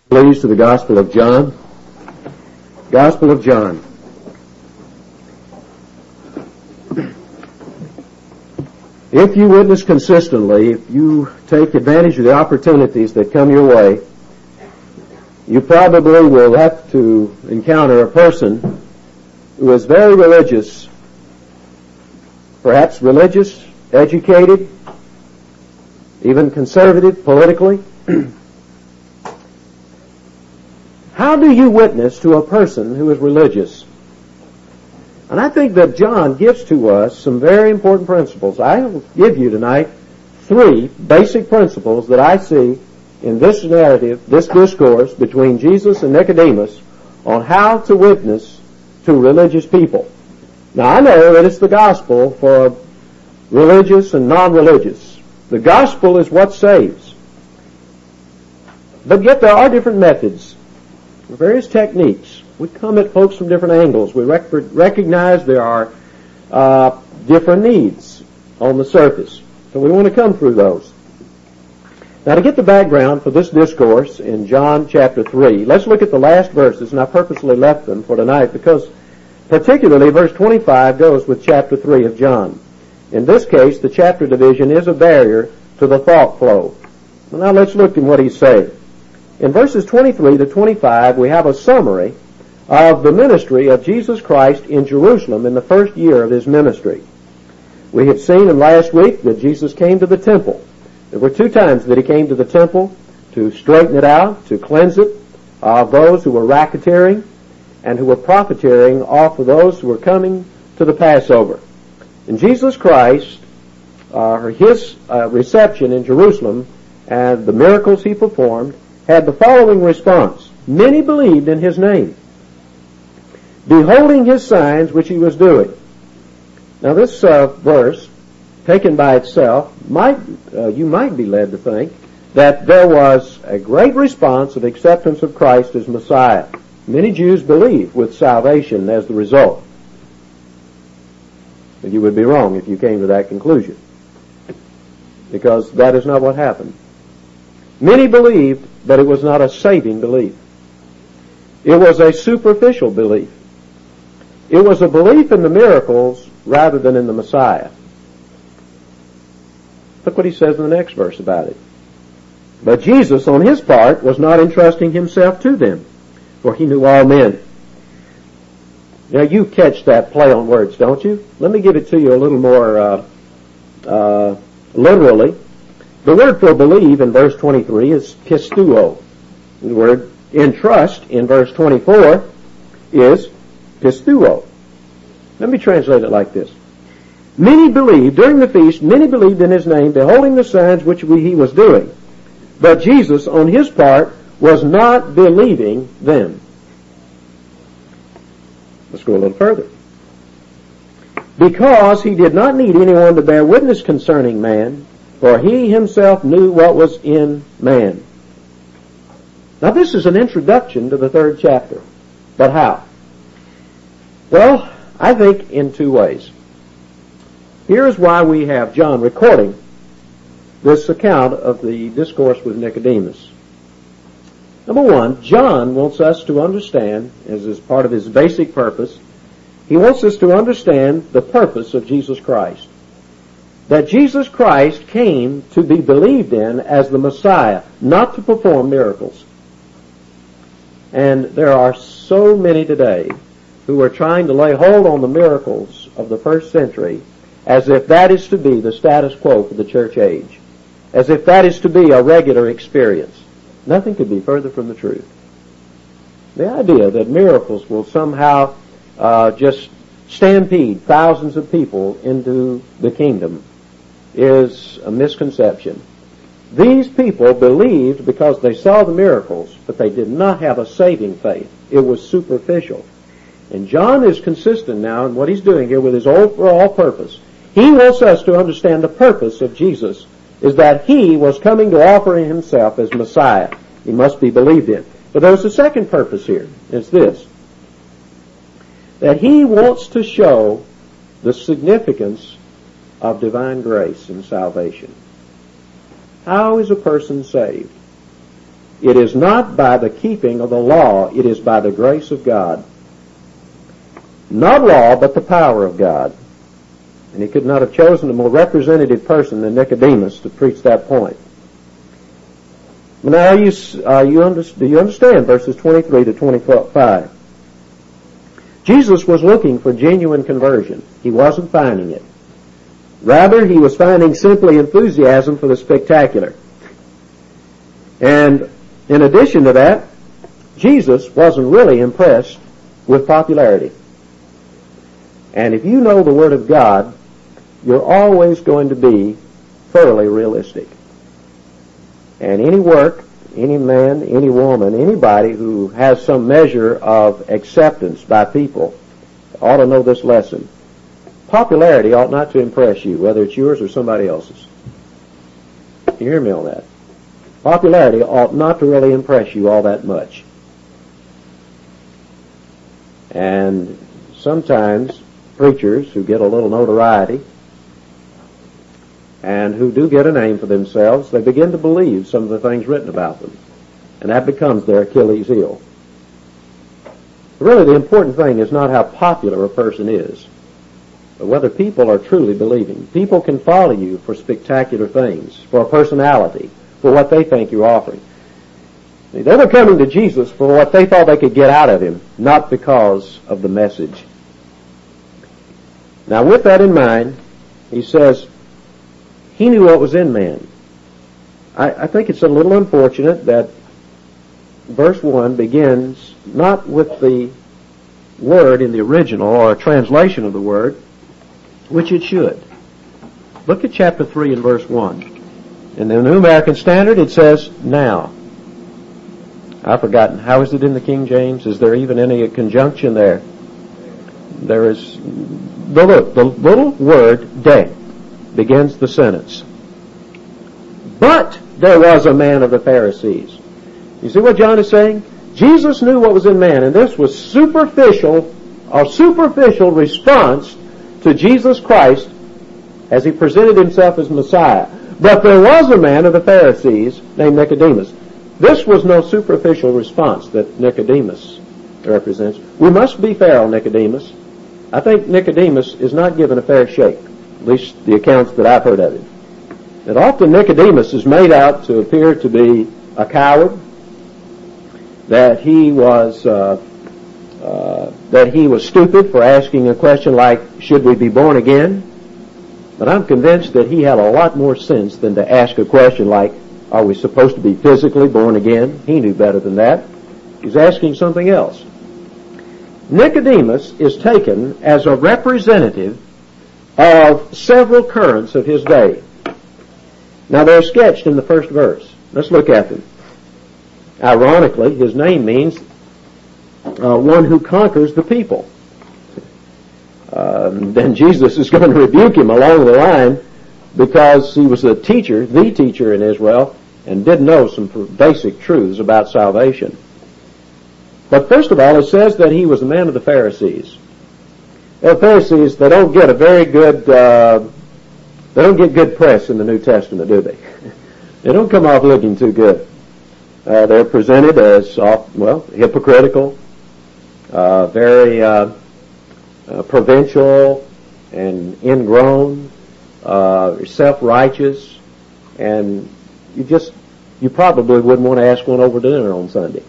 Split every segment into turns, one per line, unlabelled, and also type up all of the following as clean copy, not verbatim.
Please to the Gospel of John. Gospel of John. If you witness consistently, if you take advantage of the opportunities that come your way, you probably will have to encounter a person who is very religious, perhaps religious, educated, even conservative politically. How do you witness to a person who is religious? And I think that John gives to us some very important principles. I will give you tonight 3 basic principles that I see in this narrative, this discourse between Jesus and Nicodemus on how to witness to religious people. Now I know that it's the gospel for religious and non-religious. The gospel is what saves. But yet there are different methods, various techniques. We come at folks from different angles. We recognize there are different needs on the surface. So we want to come through those. Now to get the background for this discourse in John chapter 3, let's look at the last verses, and I purposely left them for tonight because particularly verse 25 goes with chapter 3 of John. In this case, the chapter division is a barrier to the thought flow. Now let's look at what he's saying. In verses 23 to 25, we have a summary of the ministry of Jesus Christ in Jerusalem in the first year of his ministry. We had seen in last week that Jesus came to the temple. There were 2 times that he came to the temple to straighten it out, to cleanse it of those who were racketeering and who were profiteering off of those who were coming to the Passover. And Jesus Christ, his reception in Jerusalem and the miracles he performed had the following response. Many believed in his name, beholding his signs which he was doing. Now this verse, taken by itself, you might be led to think that there was a great response of acceptance of Christ as Messiah. Many Jews believed with salvation as the result. But you would be wrong if you came to that conclusion, because that is not what happened. Many believed, but it was not a saving belief. It was a superficial belief. It was a belief in the miracles rather than in the Messiah. Look what he says in the next verse about it. But Jesus, on his part, was not entrusting himself to them, for he knew all men. Now you catch that play on words, don't you? Let me give it to you a little more literally. The word for believe in verse 23 is pisteuo. The word entrust in verse 24 is pisteuo. Let me translate it like this. Many believed, during the feast, many believed in his name, beholding the signs which he was doing. But Jesus, on his part, was not believing them. Let's go a little further. Because he did not need anyone to bear witness concerning man, for he himself knew what was in man. Now this is an introduction to the 3rd chapter. But how? Well, I think in 2 ways. Here's why we have John recording this account of the discourse with Nicodemus. Number 1, John wants us to understand, as is part of his basic purpose, he wants us to understand the purpose of Jesus Christ. That Jesus Christ came to be believed in as the Messiah, not to perform miracles. And there are so many today who are trying to lay hold on the miracles of the first century as if that is to be the status quo for the church age, as if that is to be a regular experience. Nothing could be further from the truth. The idea that miracles will somehow just stampede thousands of people into the kingdom is a misconception. These people believed because they saw the miracles, but they did not have a saving faith. It was superficial. And John is consistent now in what he's doing here with his overall purpose. He wants us to understand the purpose of Jesus is that he was coming to offer himself as Messiah. He must be believed in. But there's a second purpose here. It's this. That he wants to show the significance of divine grace and salvation. How is a person saved? It is not by the keeping of the law, it is by the grace of God. Not law, but the power of God. And he could not have chosen a more representative person than Nicodemus to preach that point. Now, do you understand verses 23 to 25? Jesus was looking for genuine conversion. He wasn't finding it. Rather, he was finding simply enthusiasm for the spectacular. And in addition to that, Jesus wasn't really impressed with popularity. And if you know the Word of God, you're always going to be thoroughly realistic. And any work, any man, any woman, anybody who has some measure of acceptance by people ought to know this lesson. Popularity ought not to impress you, whether it's yours or somebody else's. You hear me on that? Popularity ought not to really impress you all that much. And sometimes preachers who get a little notoriety and who do get a name for themselves, they begin to believe some of the things written about them. And that becomes their Achilles heel. Really, the important thing is not how popular a person is, but whether people are truly believing. People can follow you for spectacular things, for a personality, for what they think you're offering. They were coming to Jesus for what they thought they could get out of him, not because of the message. Now, with that in mind, he says, he knew what was in man. I think it's a little unfortunate that verse 1 begins not with the word in the original or a translation of the word, which it should. Look at chapter 3 and verse 1. In the New American Standard it says, now. I've forgotten. How is it in the King James? Is there even any conjunction there? There is. The little word, de, begins the sentence. But there was a man of the Pharisees. You see what John is saying? Jesus knew what was in man, and this was a superficial response to Jesus Christ as he presented himself as Messiah. But there was a man of the Pharisees named Nicodemus. This was no superficial response that Nicodemus represents. We must be fair on Nicodemus. I think Nicodemus is not given a fair shake, at least the accounts that I've heard of him. That often Nicodemus is made out to appear to be a coward, that he was stupid for asking a question like, should we be born again? But I'm convinced that he had a lot more sense than to ask a question like, are we supposed to be physically born again? He knew better than that. He's asking something else. Nicodemus is taken as a representative of several currents of his day. Now they're sketched in the first verse. Let's look at them. Ironically, his name means one who conquers the people. Then Jesus is going to rebuke him along the line because he was the teacher in Israel, and didn't know some basic truths about salvation. But first of all, it says that he was a man of the Pharisees. The Pharisees, they don't get good press in the New Testament, do they? They don't come off looking too good. They're presented as, hypocritical, very provincial and ingrown, self-righteous, and you probably wouldn't want to ask one over dinner on Sunday.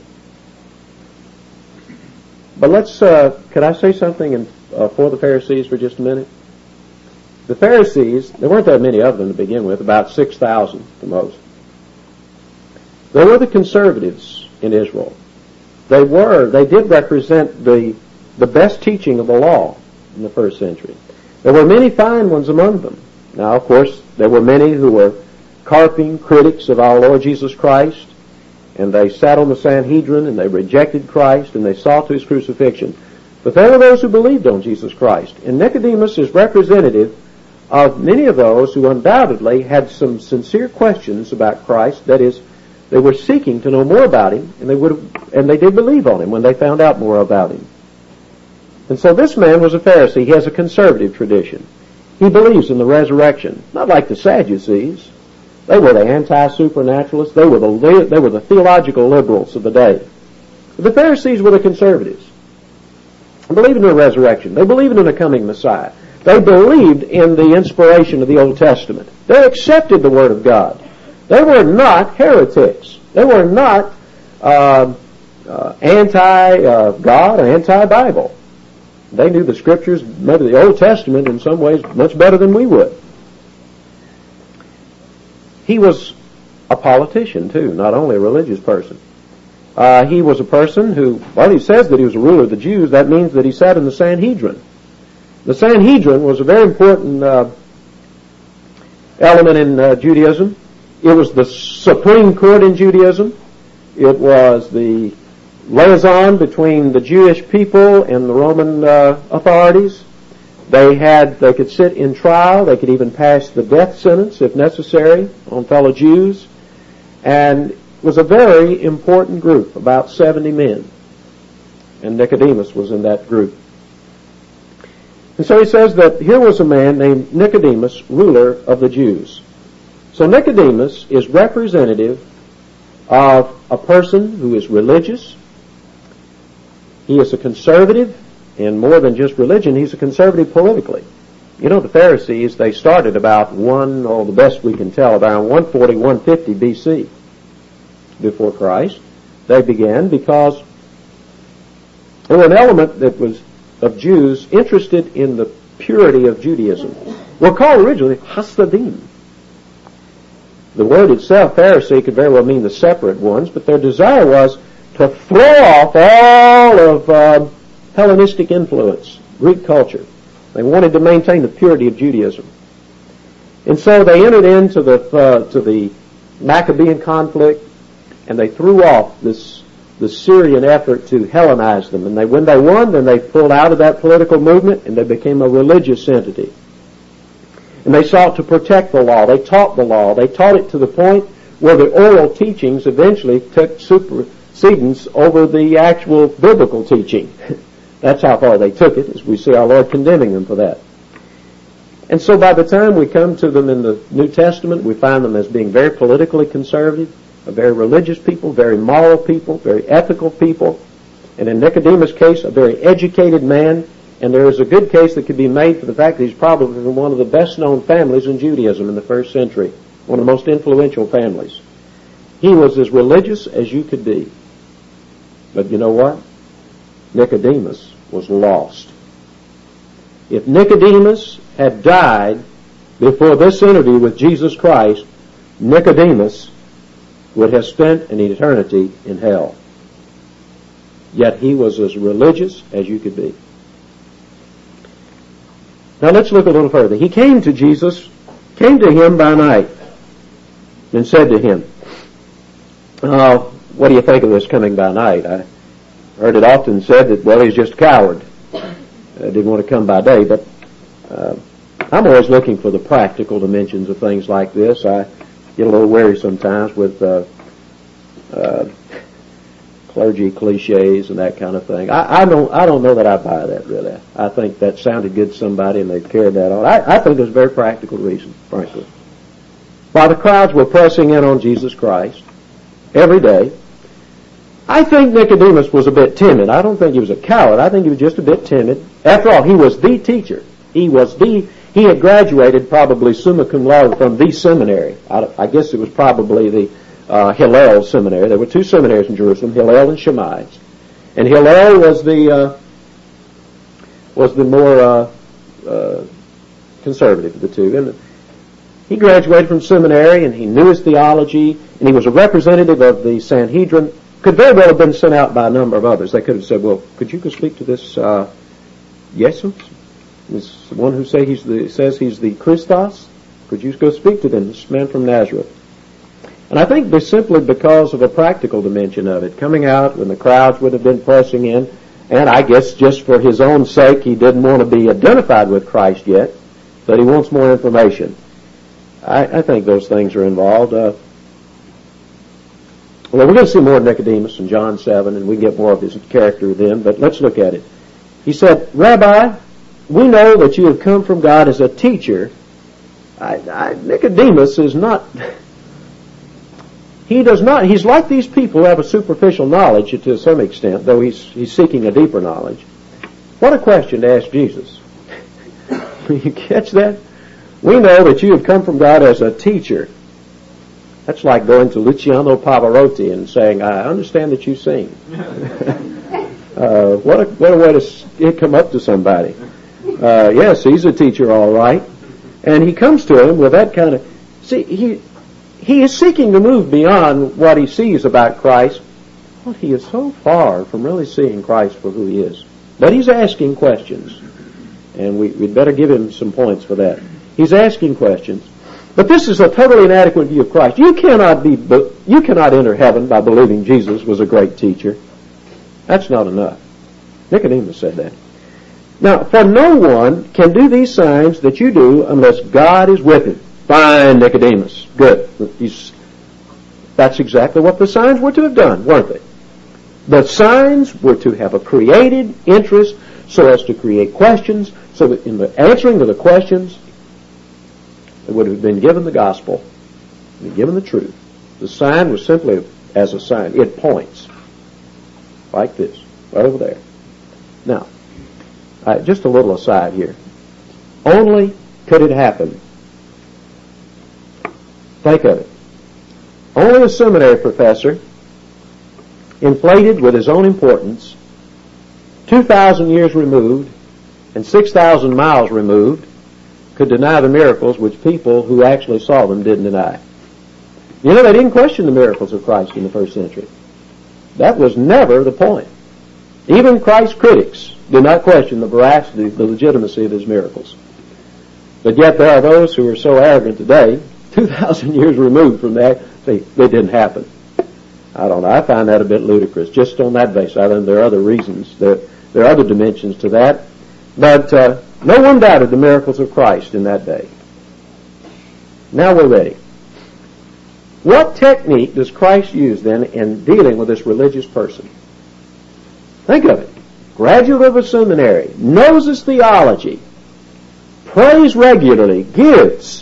But could I say something for the Pharisees for just a minute? The Pharisees, there weren't that many of them to begin with, about 6,000 the most. They were the conservatives in Israel. They did represent the best teaching of the law in the first century. There were many fine ones among them. Now, of course, there were many who were carping critics of our Lord Jesus Christ, and they sat on the Sanhedrin, and they rejected Christ, and they saw to his crucifixion. But there were those who believed on Jesus Christ. And Nicodemus is representative of many of those who undoubtedly had some sincere questions about Christ. That is, they were seeking to know more about him, and they did believe on him when they found out more about him. And so this man was a Pharisee. He has a conservative tradition. He believes in the resurrection, not like the Sadducees. They were the anti-supernaturalists. They were the theological liberals of the day. The Pharisees were the conservatives. They believed in a resurrection. They believed in a coming Messiah. They believed in the inspiration of the Old Testament. They accepted the Word of God. They were not heretics. They were not anti-God or anti-Bible. They knew the Scriptures, maybe the Old Testament in some ways, much better than we would. He was a politician, too, not only a religious person. He was a person who, well, he says that he was a ruler of the Jews. That means that he sat in the Sanhedrin. The Sanhedrin was a very important element in Judaism. It was the supreme court in Judaism. It was the liaison between the Jewish people and the Roman authorities. They could sit in trial. They could even pass the death sentence, if necessary, on fellow Jews. And it was a very important group, about 70 men. And Nicodemus was in that group. And so he says that here was a man named Nicodemus, ruler of the Jews. So Nicodemus is representative of a person who is religious. He is a conservative, and more than just religion, he's a conservative politically. You know, the Pharisees, they started about the best we can tell, around 140, 150 BC before Christ. They began because there were an element that was of Jews interested in the purity of Judaism. Were called originally Hasidim. The word itself, Pharisee, could very well mean the separate ones, but their desire was to throw off all of Hellenistic influence, Greek culture. They wanted to maintain the purity of Judaism. And so they entered into the Maccabean conflict, and they threw off the Syrian effort to Hellenize them. And when they won, then they pulled out of that political movement, and they became a religious entity. And they sought to protect the law. They taught the law. They taught it to the point where the oral teachings eventually took supersedence over the actual biblical teaching. That's how far they took it, as we see our Lord condemning them for that. And so by the time we come to them in the New Testament, we find them as being very politically conservative, a very religious people, very moral people, very ethical people, and in Nicodemus' case, a very educated man. And there is a good case that could be made for the fact that he's probably from one of the best-known families in Judaism in the first century, one of the most influential families. He was as religious as you could be. But you know what? Nicodemus was lost. If Nicodemus had died before this interview with Jesus Christ, Nicodemus would have spent an eternity in hell. Yet he was as religious as you could be. Now let's look a little further. He came to him by night, and said to him, what do you think of this coming by night? I heard it often said that, well, he's just a coward. Didn't want to come by day, but I'm always looking for the practical dimensions of things like this. I get a little weary sometimes with clergy cliches and that kind of thing. I don't know that I buy that, really. I think that sounded good to somebody and they've carried that on. I think there's a very practical reason, frankly. While the crowds were pressing in on Jesus Christ every day, I think Nicodemus was a bit timid. I don't think he was a coward. I think he was just a bit timid. After all, he was the teacher. He had graduated probably summa cum laude from the seminary. I guess it was probably the Hillel seminary. There were two seminaries in Jerusalem, Hillel and Shammai. And Hillel was the more conservative of the two. And he graduated from seminary, and he knew his theology, and he was a representative of the Sanhedrin. Could very well have been sent out by a number of others. They could have said, well, could you go speak to this Jesus? This one who says he's the Christos? Could you go speak to them, this man from Nazareth? And I think simply because of a practical dimension of it, coming out when the crowds would have been pressing in, and I guess just for his own sake, he didn't want to be identified with Christ yet, but he wants more information. I think those things are involved. Well, we're going to see more of Nicodemus in John 7, and we can get more of his character then, but let's look at it. He said, Rabbi, we know that you have come from God as a teacher. Nicodemus is not he does not, he's like these people who have a superficial knowledge to some extent, though he's seeking a deeper knowledge. What a question to ask Jesus. You catch that? We know that you have come from God as a teacher. That's like going to Luciano Pavarotti and saying, I understand that you sing. What a way to come up to somebody. Yes, he's a teacher, all right. And he comes to him with that kind of... See, he is seeking to move beyond what he sees about Christ. Well, he is so far from really seeing Christ for who he is. But he's asking questions. And we'd better give him some points for that. He's asking questions. But this is a totally inadequate view of Christ. You cannot enter heaven by believing Jesus was a great teacher. That's not enough. Nicodemus said that. Now, for no one can do these signs that you do unless God is with him. Fine, Nicodemus. Good. That's exactly what the signs were to have done, weren't they? The signs were to have a created interest so as to create questions, so that in the answering to the questions, it would have been given the gospel, been given the truth. The sign was simply as a sign. It points. Like this. Right over there. Now, just a little aside here. Only could it happen. Think of it. Only a seminary professor, inflated with his own importance, 2,000 years removed and 6,000 miles removed, could deny the miracles which people who actually saw them didn't deny. You know, they didn't question the miracles of Christ in the first century. That was never the point. Even Christ's critics did not question the veracity, the legitimacy of his miracles. But yet there are those who are so arrogant today, 2,000 years removed from that, they didn't happen. I don't know. I find that a bit ludicrous, just on that basis. I think there are other reasons. There are other dimensions to that. But no one doubted the miracles of Christ in that day. Now we're ready. What technique does Christ use then in dealing with this religious person? Think of it. Graduate of a seminary, knows his theology, prays regularly, gives.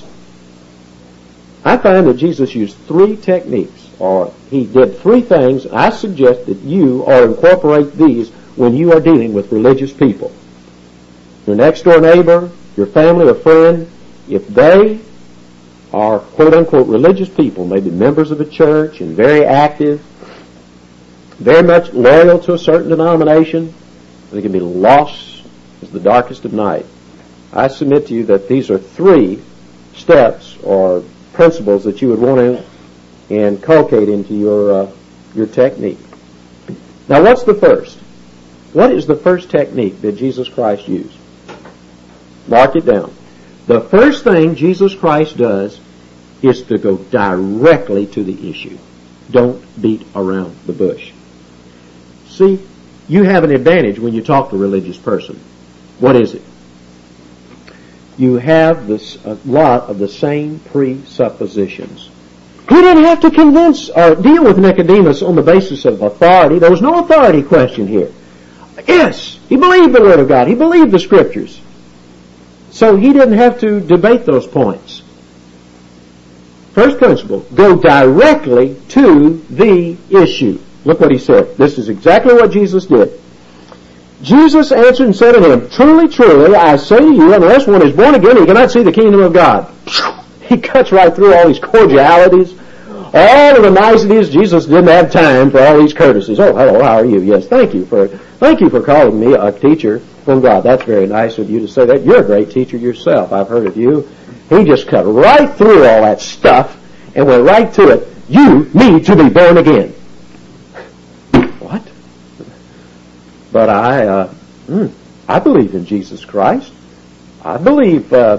I find that Jesus used 3 techniques, or he did 3 things. I suggest that you ought to incorporate these when you are dealing with religious people. Your next door neighbor, your family or friend, if they are quote-unquote religious people, maybe members of a church and very active, very much loyal to a certain denomination, they can be lost as the darkest of night. I submit to you that these are 3 steps or principles that you would want to inculcate into your technique. Now, what's the first? What is the first technique that Jesus Christ used? Mark it down. The first thing Jesus Christ does is to go directly to the issue. Don't beat around the bush. See, you have an advantage when you talk to a religious person. What is it? You have a lot of the same presuppositions. He didn't have to convince or deal with Nicodemus on the basis of authority. There was no authority question here. Yes, he believed the Word of God. He believed the Scriptures. So he didn't have to debate those points. First principle, go directly to the issue. Look what he said. This is exactly what Jesus did. Jesus answered and said to him, Truly, truly, I say to you, unless one is born again, he cannot see the kingdom of God. He cuts right through all these cordialities, all of the niceties. Jesus didn't have time for all these courtesies. Oh, hello, how are you? Yes, thank you for calling me a teacher from God. That's very nice of you to say that. You're a great teacher yourself. I've heard of you. He just cut right through all that stuff and went right to it. You need to be born again. What? But I believe in Jesus Christ. I believe the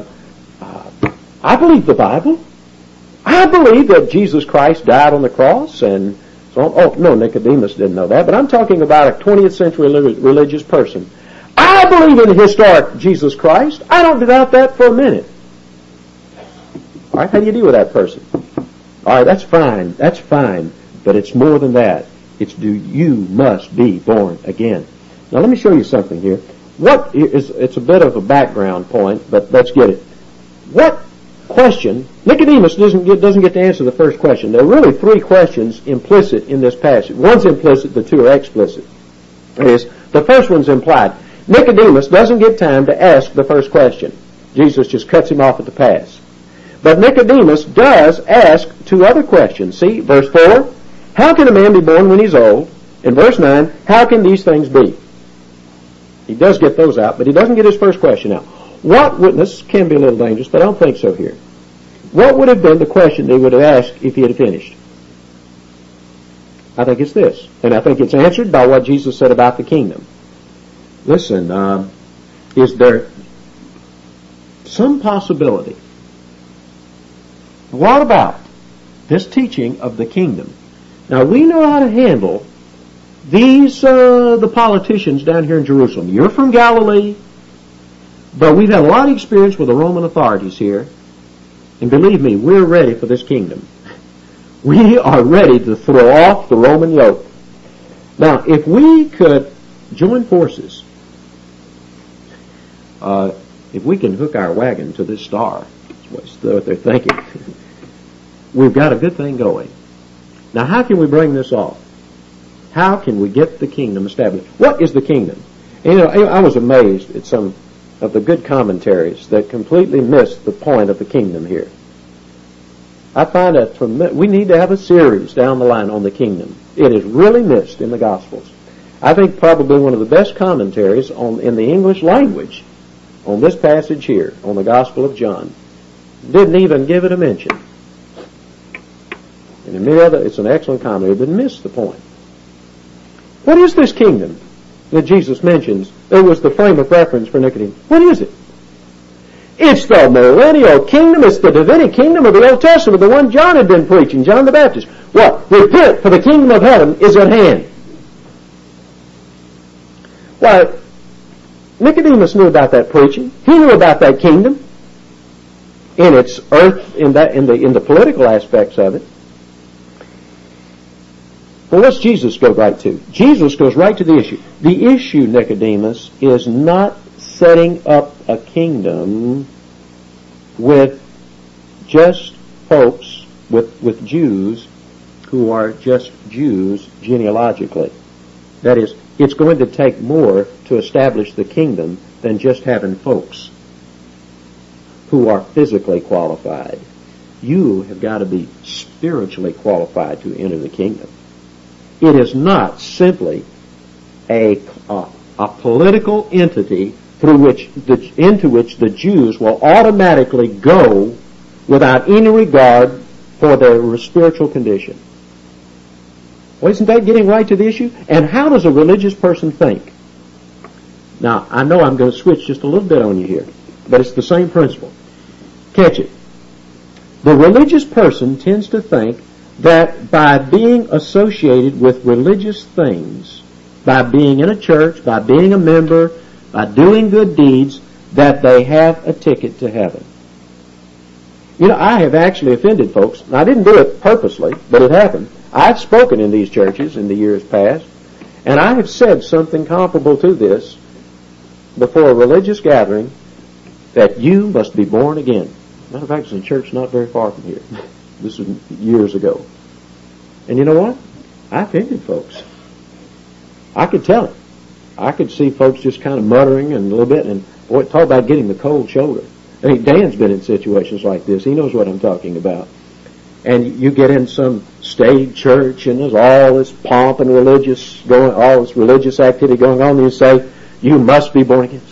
Bible. I believe that Jesus Christ died on the cross and so on. Oh, no, Nicodemus didn't know that, but I'm talking about a 20th century religious person. I believe in the historic Jesus Christ. I don't doubt that for a minute. All right, how do you deal with that person? All right, that's fine. That's fine. But it's more than that. You must be born again. Now let me show you something here. It's a bit of a background point, but let's get it. What question, Nicodemus doesn't get to answer the first question. There are really three questions implicit in this passage. One's implicit, the two are explicit. That is, the first one's implied. Nicodemus doesn't get time to ask the first question. Jesus just cuts him off at the pass. But Nicodemus does ask two other questions. See, verse 4, how can a man be born when he's old? And verse 9, how can these things be? He does get those out, but he doesn't get his first question out. What witness can be a little dangerous, but I don't think so here. What would have been the question they would have asked if he had finished? I think it's this, and I think it's answered by what Jesus said about the kingdom. Listen, is there some possibility? What about this teaching of the kingdom? Now, we know how to handle these, the politicians down here in Jerusalem. You're from Galilee, but we've had a lot of experience with the Roman authorities here. And believe me, we're ready for this kingdom. We are ready to throw off the Roman yoke. Now, if we could join forces, if we can hook our wagon to this star, that's what they're thinking, we've got a good thing going. Now, how can we bring this off? How can we get the kingdom established? What is the kingdom? And, I was amazed at some of the good commentaries that completely missed the point of the kingdom here. I find that we need to have a series down the line on the kingdom. It is really missed in the Gospels. I think probably one of the best commentaries in the English language on this passage here, on the Gospel of John, didn't even give it a mention. And in many other, it's an excellent commentary, but missed the point. What is this kingdom that Jesus mentions? It was the frame of reference for Nicodemus. What is it? It's the millennial kingdom. It's the Davidic kingdom of the Old Testament, the one John had been preaching, John the Baptist. What? Repent, for the kingdom of heaven is at hand. Why, Nicodemus knew about that preaching. He knew about that kingdom in its earth, in the political aspects of it. Well, what's Jesus go right to? Jesus goes right to the issue. The issue, Nicodemus, is not setting up a kingdom with just folks, with Jews who are just Jews genealogically. That is, it's going to take more to establish the kingdom than just having folks who are physically qualified. You have got to be spiritually qualified to enter the kingdom. It is not simply a political entity into which the Jews will automatically go without any regard for their spiritual condition. Well, isn't that getting right to the issue? And how does a religious person think? Now, I know I'm going to switch just a little bit on you here, but it's the same principle. Catch it. The religious person tends to think that by being associated with religious things, by being in a church, by being a member, by doing good deeds, that they have a ticket to heaven. You know, I have actually offended folks. I didn't do it purposely, but it happened. I've spoken in these churches in the years past, and I have said something comparable to this before a religious gathering, that you must be born again. Matter of fact, it's a church not very far from here. This was years ago. And you know what? I offended folks. I could tell it. I could see folks just kind of muttering and a little bit, and boy, talk about getting the cold shoulder. I mean, Dan's been in situations like this. He knows what I'm talking about. And you get in some staid church, and there's all this pomp and all this religious activity going on, and you say, you must be born again.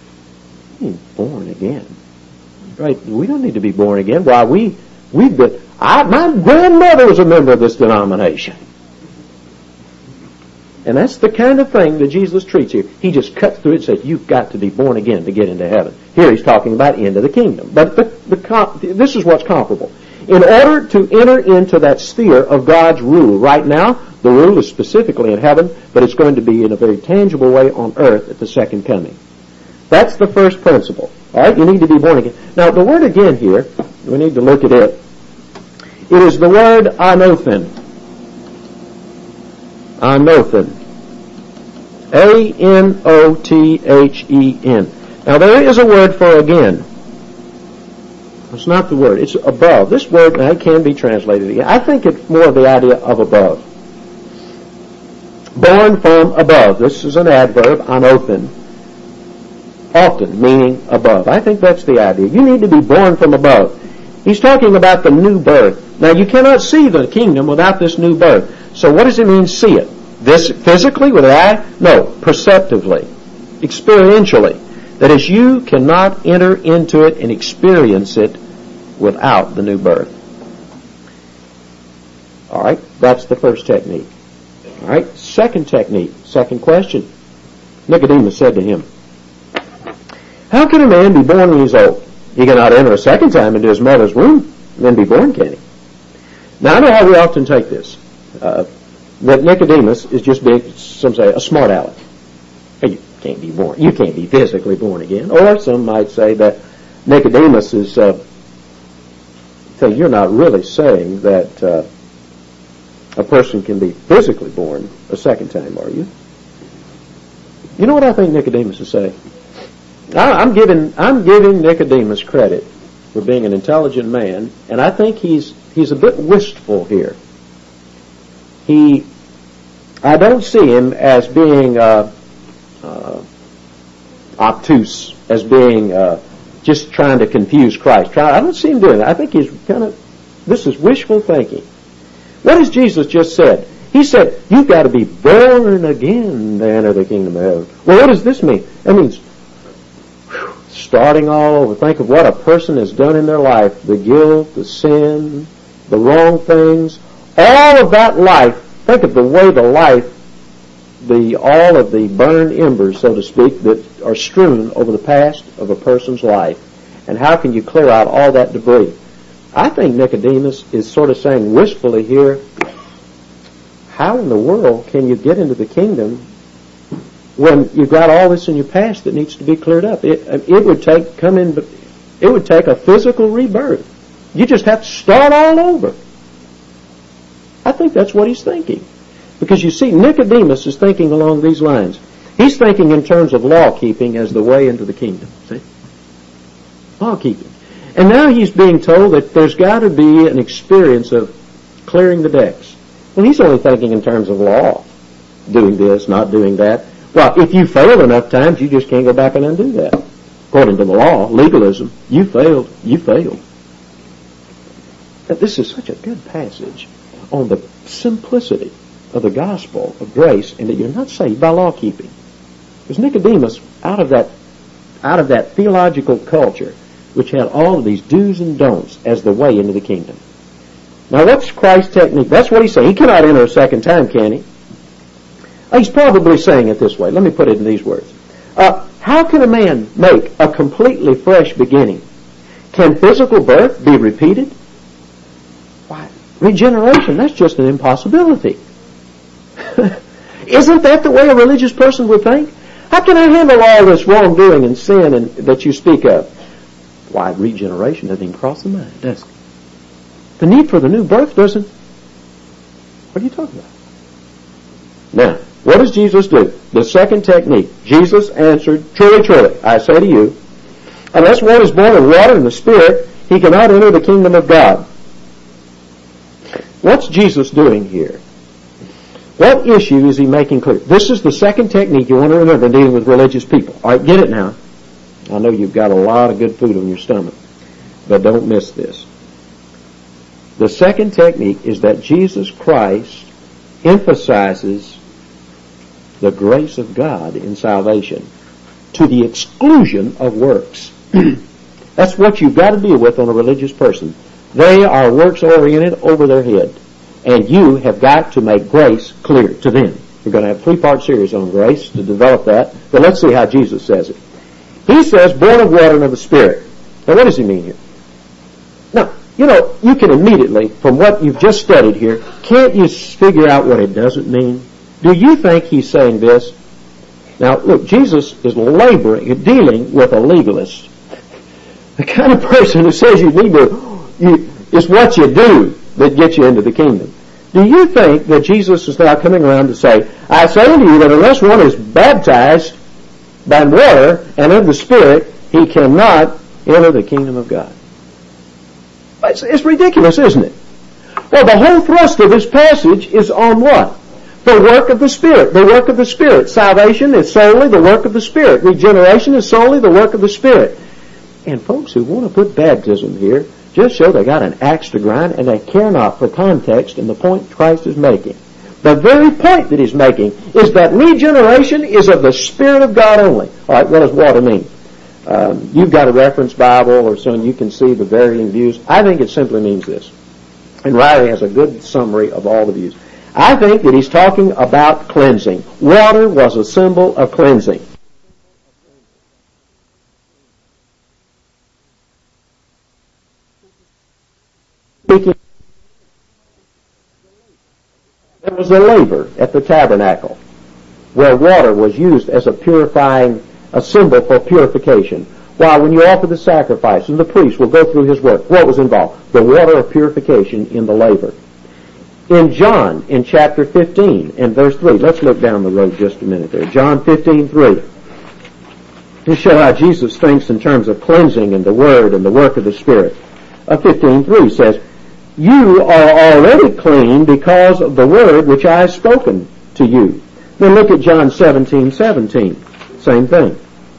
Born again? Right? We don't need to be born again. Why, my grandmother was a member of this denomination. And that's the kind of thing that Jesus treats here. He just cuts through it and says, you've got to be born again to get into heaven. Here he's talking about into the kingdom. But this is what's comparable. In order to enter into that sphere of God's rule, right now, the rule is specifically in heaven, but it's going to be in a very tangible way on earth at the second coming. That's the first principle. All right, you need to be born again. Now, the word again here, we need to look at it. It is the word anothen. Anothen. A-N-O-T-H-E-N. Now, there is a word for again. It's not the word. It's above. This word now can be translated again. I think it's more of the idea of above. Born from above. This is an adverb, anothen. Often meaning above. I think that's the idea. You need to be born from above. He's talking about the new birth. Now you cannot see the kingdom without this new birth. So what does it mean, see it? This physically with the eye? No, perceptively, experientially. That is, you cannot enter into it and experience it without the new birth. All right, that's the first technique. All right, second technique, second question. Nicodemus said to him, how can a man be born when he's old? He cannot enter a second time into his mother's womb and then be born, can he? Now, I know how we often take this. That Nicodemus is just being, some say, a smart aleck. You can't be born. You can't be physically born again. Or some might say that Nicodemus is saying, you're not really saying that a person can be physically born a second time, are you? You know what I think Nicodemus is saying? I'm giving Nicodemus credit for being an intelligent man, and I think he's a bit wistful here. I don't see him as being obtuse, as being just trying to confuse Christ. I don't see him doing that. I think he's this is wishful thinking. What has Jesus just said? He said, you've got to be born again to enter the kingdom of heaven. Well, what does this mean? That means starting all over. Think of what a person has done in their life. The guilt, the sin, the wrong things, all of that life. Think of the way the life, all of the burned embers, so to speak, that are strewn over the past of a person's life. And how can you clear out all that debris? I think Nicodemus is sort of saying wistfully here, how in the world can you get into the kingdom when you've got all this in your past that needs to be cleared up? It would take a physical rebirth. You just have to start all over. I think that's what he's thinking. Because you see, Nicodemus is thinking along these lines. He's thinking in terms of law-keeping as the way into the kingdom. See? Law-keeping. And now he's being told that there's got to be an experience of clearing the decks. Well, he's only thinking in terms of law. Doing this, not doing that. Well, if you fail enough times, you just can't go back and undo that. According to the law, legalism, you failed. But this is such a good passage on the simplicity of the gospel of grace, and that you're not saved by law keeping. Because Nicodemus, out of that theological culture, which had all of these do's and don'ts as the way into the kingdom. Now, what's Christ's technique? That's what he's saying. He cannot enter a second time, can he? He's probably saying it this way. Let me put it in these words. How can a man make a completely fresh beginning? Can physical birth be repeated? Why, regeneration, that's just an impossibility. Isn't that the way a religious person would think? How can I handle all this wrongdoing and sin that you speak of? Why, regeneration doesn't even cross the mind, does it? The need for the new birth doesn't. What are you talking about? Now, what does Jesus do? The second technique. Jesus answered, truly, truly, I say to you, unless one is born of water and the Spirit, he cannot enter the kingdom of God. What's Jesus doing here? What issue is he making clear? This is the second technique you want to remember in dealing with religious people. All right, get it now. I know you've got a lot of good food on your stomach, but don't miss this. The second technique is that Jesus Christ emphasizes the grace of God in salvation to the exclusion of works. That's what you've got to deal with on a religious person. They are works-oriented over their head, and you have got to make grace clear to them. We're going to have a 3-part series on grace to develop that, but let's see how Jesus says it. He says, born of water and of the Spirit. Now, what does he mean here? Now, you can immediately, from what you've just studied here, can't you figure out what it doesn't mean? Do you think he's saying this? Now, look, Jesus is dealing with a legalist. The kind of person who says it's what you do that gets you into the kingdom. Do you think that Jesus is now coming around to say, I say unto you that unless one is baptized by water and of the Spirit, he cannot enter the kingdom of God? It's ridiculous, isn't it? Well, the whole thrust of this passage is on what? The work of the Spirit. The work of the Spirit. Salvation is solely the work of the Spirit. Regeneration is solely the work of the Spirit. And folks who want to put baptism here just show they got an axe to grind and they care not for context and the point Christ is making. The very point that he's making is that regeneration is of the Spirit of God only. All right, what does water mean? You've got a reference Bible or so, and you can see the varying views. I think it simply means this. And Riley has a good summary of all the views. I think that he's talking about cleansing. Water was a symbol of cleansing. There was a laver at the tabernacle where water was used as a symbol for purification. While when you offer the sacrifice, and the priest will go through his work, what was involved? The water of purification in the laver. In John, in chapter 15, and verse 3, let's look down the road just a minute there. John 15:3. To show how Jesus thinks in terms of cleansing and the Word and the work of the Spirit. 15:3 says, "You are already clean because of the word which I have spoken to you." Then look at John 17:17. Same thing.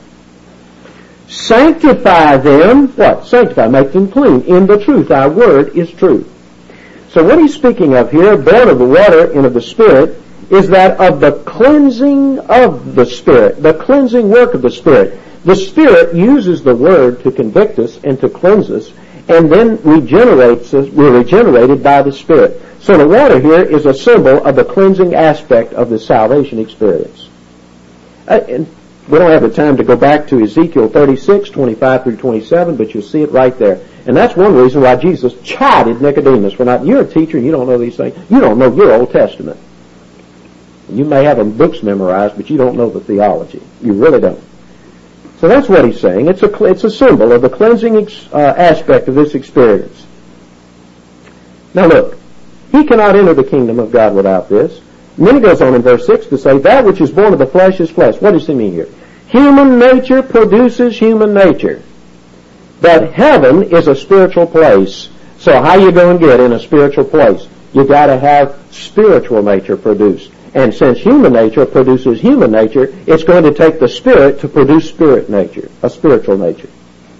"Sanctify them," what? Sanctify, make them clean. "In the truth, our word is truth." So what he's speaking of here, born of the water and of the Spirit, is that of the cleansing of the Spirit, the cleansing work of the Spirit. The Spirit uses the Word to convict us and to cleanse us, and then regenerates us. We're regenerated by the Spirit. So the water here is a symbol of the cleansing aspect of the salvation experience. And we don't have the time to go back to Ezekiel 36:25 through 27, but you'll see it right there. And that's one reason why Jesus chided Nicodemus for not. You're a teacher and you don't know these things. You don't know your Old Testament. You may have them books memorized, but you don't know the theology. You really don't. So that's what he's saying. It's a symbol of the cleansing aspect of this experience. Now look, he cannot enter the kingdom of God without this. And then he goes on in verse 6 to say, that which is born of the flesh is flesh. What does he mean here? Human nature produces human nature. But heaven is a spiritual place. So how you going to get in a spiritual place? You got to have spiritual nature produced. And since human nature produces human nature, it's going to take the Spirit to produce spirit nature, a spiritual nature.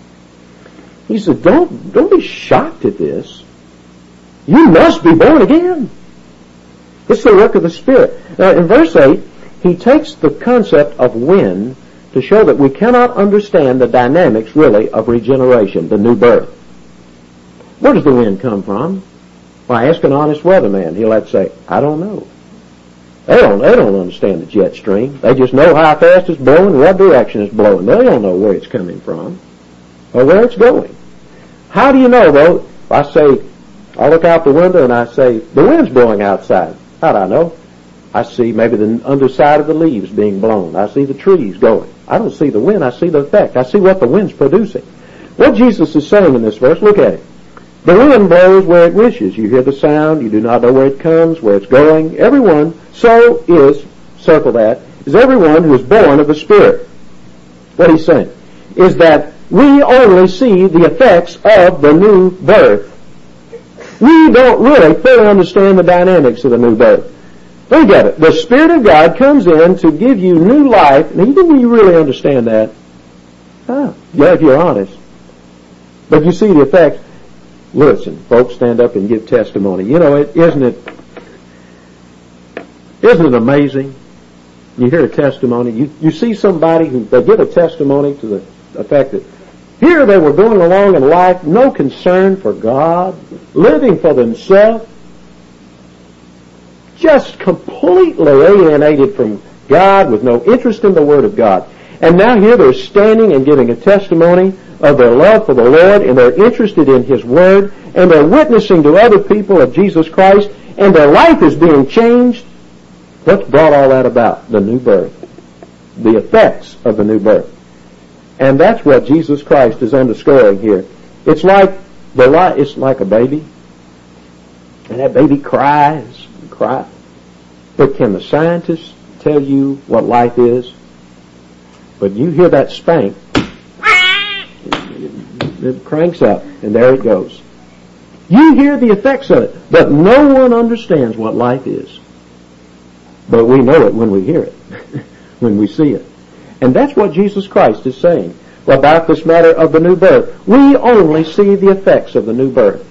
He said, don't be shocked at this. You must be born again. It's the work of the Spirit. Now in verse 8, he takes the concept of when to show that we cannot understand the dynamics really of regeneration, the new birth. Where does the wind come from? Well, ask an honest weatherman. He'll have to say, I don't know. They don't understand the jet stream. They just know how fast it's blowing and what direction it's blowing. They don't know where it's coming from or where it's going. How do you know, though? I look out the window and I say, the wind's blowing outside. How do I know? I see maybe the underside of the leaves being blown. I see the trees going. I don't see the wind. I see the effect. I see what the wind's producing. What Jesus is saying in this verse, look at it. The wind blows where it wishes. You hear the sound. You do not know where it comes, where it's going. Everyone, circle that, is everyone who is born of the Spirit. What he's saying is that we only see the effects of the new birth. We don't really fully understand the dynamics of the new birth. Think of it. The Spirit of God comes in to give you new life. Now, didn't you really understand that? Yeah, if you're honest. But you see the effects. Listen, folks, stand up and give testimony. You know, isn't it amazing? You hear a testimony. You see somebody who they give a testimony to the effect that here they were going along in life, no concern for God, living for themselves, just completely alienated from God with no interest in the Word of God. And now here they're standing and giving a testimony of their love for the Lord, and they're interested in His Word, and they're witnessing to other people of Jesus Christ, and their life is being changed. What's brought all that about? The new birth. The effects of the new birth. And that's what Jesus Christ is underscoring here. It's like a baby, and that baby cries and cries. But can the scientists tell you what life is? But you hear that spank, it cranks up, and there it goes. You hear the effects of it, but no one understands what life is. But we know it when we hear it, when we see it. And that's what Jesus Christ is saying about this matter of the new birth. We only see the effects of the new birth.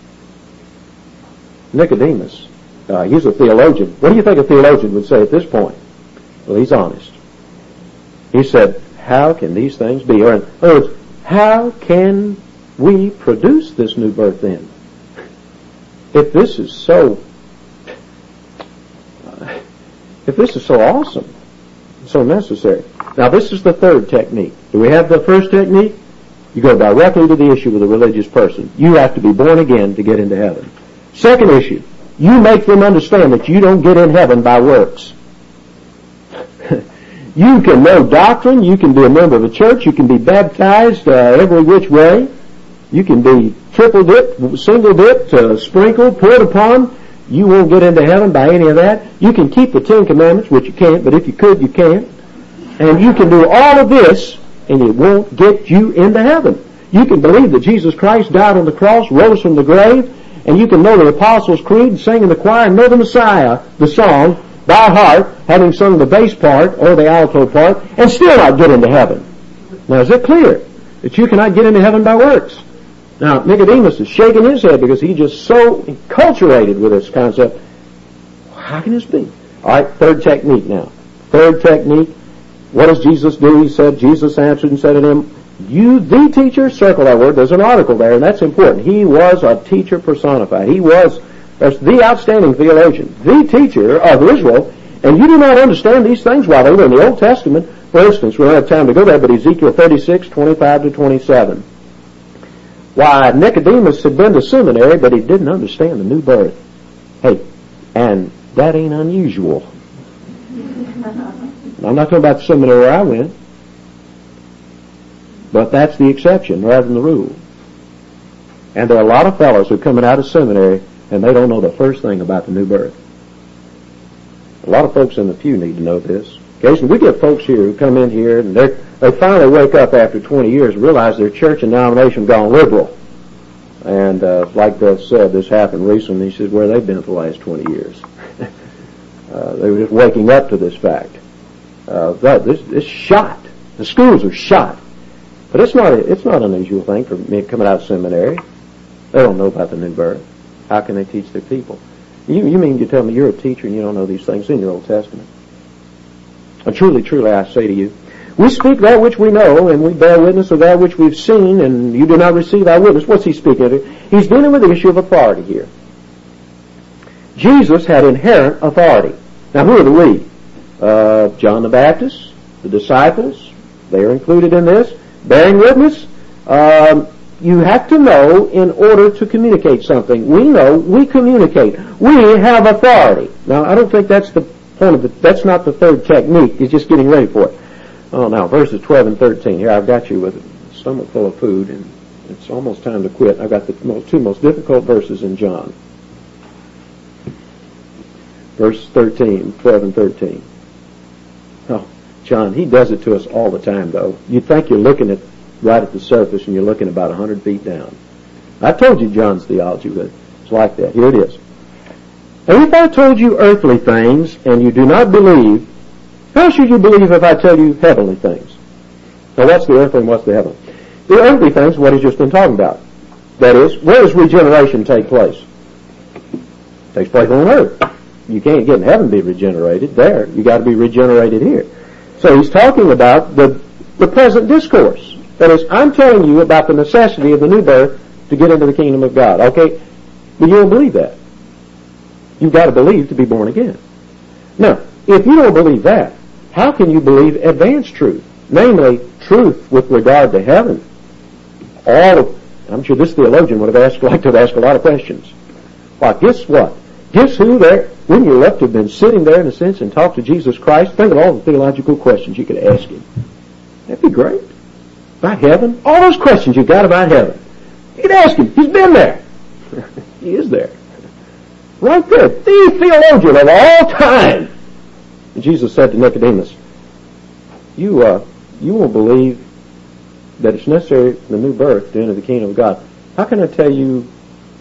Nicodemus, he's a theologian. What do you think a theologian would say at this point? Well, he's honest. He said, how can these things be? Or in other words, how can we produce this new birth then? If this is so awesome, so necessary. Now this is the third technique. Do we have the first technique? You go directly to the issue with a religious person. You have to be born again to get into heaven. Second issue, you make them understand that you don't get in heaven by works. You can know doctrine, you can be a member of a church, you can be baptized every which way, you can be triple dipped, single dipped, sprinkled, poured upon. You won't get into heaven by any of that. You can keep the 10 Commandments, which you can't, but if you could, you can't. And you can do all of this, and it won't get you into heaven. You can believe that Jesus Christ died on the cross, rose from the grave, and you can know the Apostles' Creed, sing in the choir, and know the Messiah, the song, by heart, having sung the bass part or the alto part, and still not get into heaven. Now, is it clear that you cannot get into heaven by works? Now, Nicodemus is shaking his head because he's just so enculturated with this concept. How can this be? All right, third technique now. Third technique. What does Jesus do? He said, Jesus answered and said to him, you, the teacher, circle that word. There's an article there, and that's important. He was a teacher personified. He was the outstanding theologian, the teacher of Israel, and you do not understand these things while they were in the Old Testament. For instance, we don't have time to go there, but Ezekiel 36, 25 to 27. Why, Nicodemus had been to seminary, but he didn't understand the new birth. Hey, and that ain't unusual. I'm not talking about the seminary where I went, but that's the exception rather than the rule. And there are a lot of fellows who are coming out of seminary and they don't know the first thing about the new birth. A lot of folks in the pew need to know this. Occasionally we get folks here who come in here and they finally wake up after 20 years and realize their church and denomination gone liberal. And like Beth said, this happened recently. He said where they've been for the last 20 years. They were just waking up to this fact. This shot. The schools are shot. But it's not an unusual thing for me coming out of seminary. They don't know about the new birth. How can they teach their people? You mean you tell me you're a teacher and you don't know these things in your Old Testament? And truly, truly, I say to you, we speak that which we know, and we bear witness of that which we've seen, and you do not receive our witness. What's he speaking of? He's dealing with the issue of authority here. Jesus had inherent authority. Now, who are the we? John the Baptist, the disciples, they are included in this. Bearing witness, you have to know in order to communicate something. We know, we communicate. We have authority. Now, I don't think that's the point of it. That's not the third technique. He's just getting ready for it. Oh, now, verses 12 and 13. Here, I've got you with a stomach full of food, and it's almost time to quit. I've got the two most difficult verses in John. Verse 13, 12 and 13. Oh, John, he does it to us all the time, though. You think you're looking at right at the surface, and you're looking about 100 feet down. I told you John's theology, but it's like that. Here it is. And if I told you earthly things, and you do not believe, how should you believe if I tell you heavenly things? Now, what's the earthly and what's the heavenly? The earthly things, what he's just been talking about. That is, where does regeneration take place? It takes place on earth. You can't get in heaven and be regenerated there. You got to be regenerated here. So he's talking about the present discourse. That is, I'm telling you about the necessity of the new birth to get into the kingdom of God. Okay? But you don't believe that. You've got to believe to be born again. Now, if you don't believe that, how can you believe advanced truth? Namely, truth with regard to heaven. I'm sure this theologian would have liked to have asked a lot of questions. Well, guess what? Guess who there, when you're left to have been sitting there in a sense and talked to Jesus Christ, think of all the theological questions you could ask him. That'd be great. About heaven? All those questions you got about heaven. You could ask him. He's been there. He is there. Right there. The theologian of all time. And Jesus said to Nicodemus, you won't believe that it's necessary for the new birth to enter the kingdom of God. How can I tell you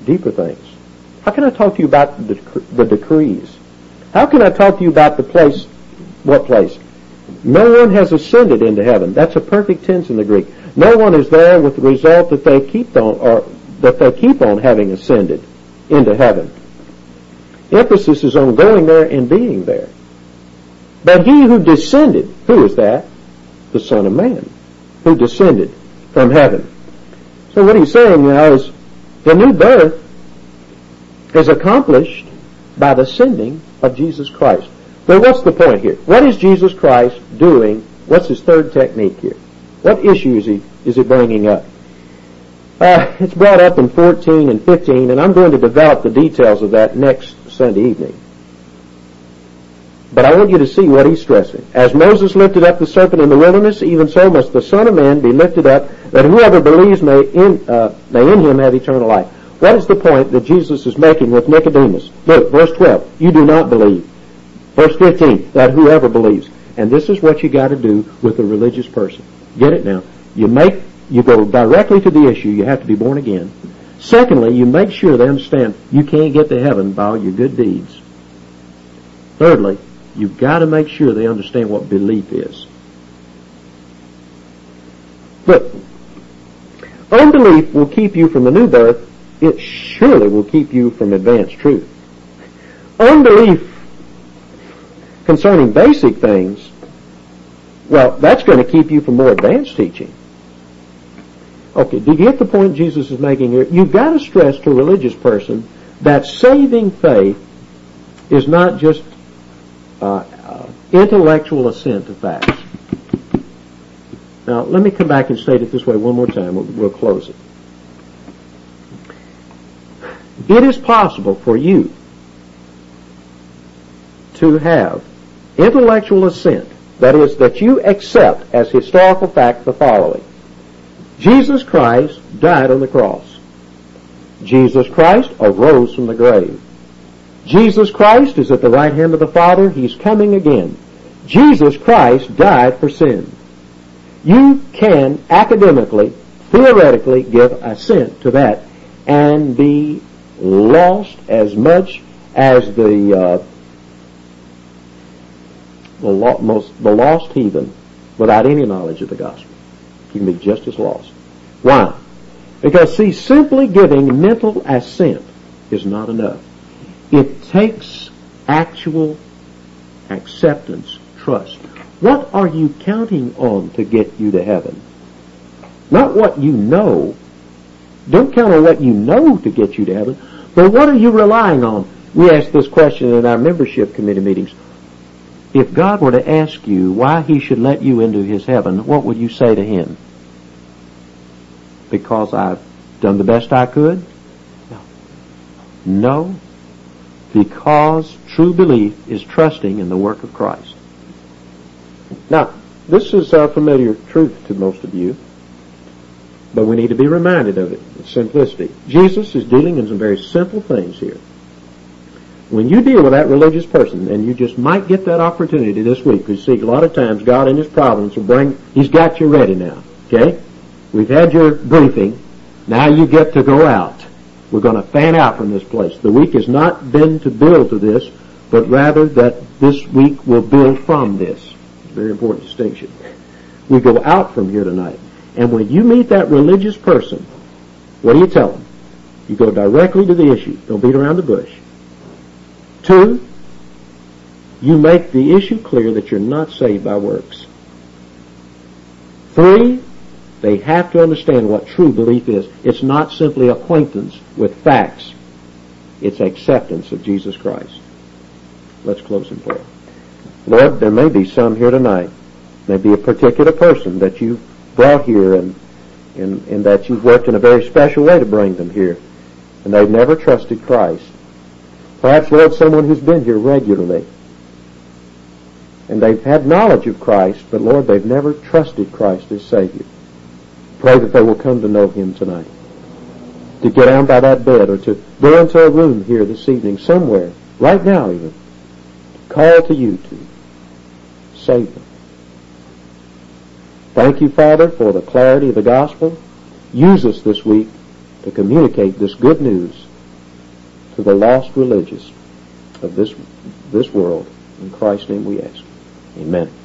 deeper things? How can I talk to you about the decrees? How can I talk to you about the place? What place? No one has ascended into heaven. That's a perfect tense in the Greek. No one is there with the result that they keep on having ascended into heaven. Emphasis is on going there and being there. But he who descended, who is that? The Son of Man, who descended from heaven. So what he's saying now is the new birth is accomplished by the sending of Jesus Christ. Well, what's the point here? What is Jesus Christ doing? What's his third technique here? What issue is he bringing up? It's brought up in 14 and 15, and I'm going to develop the details of that next Sunday evening. But I want you to see what he's stressing. As Moses lifted up the serpent in the wilderness, even so must the Son of Man be lifted up, that whoever believes may in him have eternal life. What is the point that Jesus is making with Nicodemus? Look, verse 12, you do not believe. Verse 15, that whoever believes. And this is what you got to do with a religious person. Get it now? You go directly to the issue. You have to be born again. Secondly, you make sure they understand you can't get to heaven by all your good deeds. Thirdly, you've got to make sure they understand what belief is. Look, unbelief will keep you from the new birth. It surely will keep you from advanced truth. Unbelief concerning basic things, well, that's going to keep you from more advanced teaching. Okay, do you get the point Jesus is making here? You've got to stress to a religious person that saving faith is not just intellectual assent to facts. Now, let me come back and state it this way one more time. We'll close it. It is possible for you to have intellectual assent, that is, that you accept as historical fact the following. Jesus Christ died on the cross. Jesus Christ arose from the grave. Jesus Christ is at the right hand of the Father. He's coming again. Jesus Christ died for sin. You can academically, theoretically give assent to that and be lost as much as the lost heathen without any knowledge of the gospel. You can be just as lost. Why? Because, see, simply giving mental assent is not enough. It takes actual acceptance, trust. What are you counting on to get you to heaven? Not what you know. Don't count on what you know to get you to heaven, but what are you relying on? We ask this question in our membership committee meetings. If God were to ask you why he should let you into his heaven, what would you say to him? Because I've done the best I could? No. Because true belief is trusting in the work of Christ. Now, this is familiar truth to most of you, but we need to be reminded of it. It's simplicity. Jesus is dealing in some very simple things here. When you deal with that religious person, and you just might get that opportunity this week, because see, a lot of times God in his providence will he's got you ready now, okay? We've had your briefing. Now you get to go out. We're going to fan out from this place. The week has not been to build to this, but rather that this week will build from this. It's a very important distinction. We go out from here tonight. And when you meet that religious person, what do you tell them? You go directly to the issue. Don't beat around the bush. 2, you make the issue clear that you're not saved by works. 3, they have to understand what true belief is. It's not simply acquaintance with facts. It's acceptance of Jesus Christ. Let's close in prayer. Lord, there may be some here tonight. Maybe a particular person that you've brought here and that you've worked in a very special way to bring them here. And they've never trusted Christ. Perhaps, Lord, someone who's been here regularly. And they've had knowledge of Christ, but Lord, they've never trusted Christ as Savior. Pray that they will come to know him tonight. To get down by that bed or to go into a room here this evening somewhere, right now even, to call to you to save them. Thank you, Father, for the clarity of the gospel. Use us this week to communicate this good news to the lost religious of this world. In Christ's name we ask. Amen.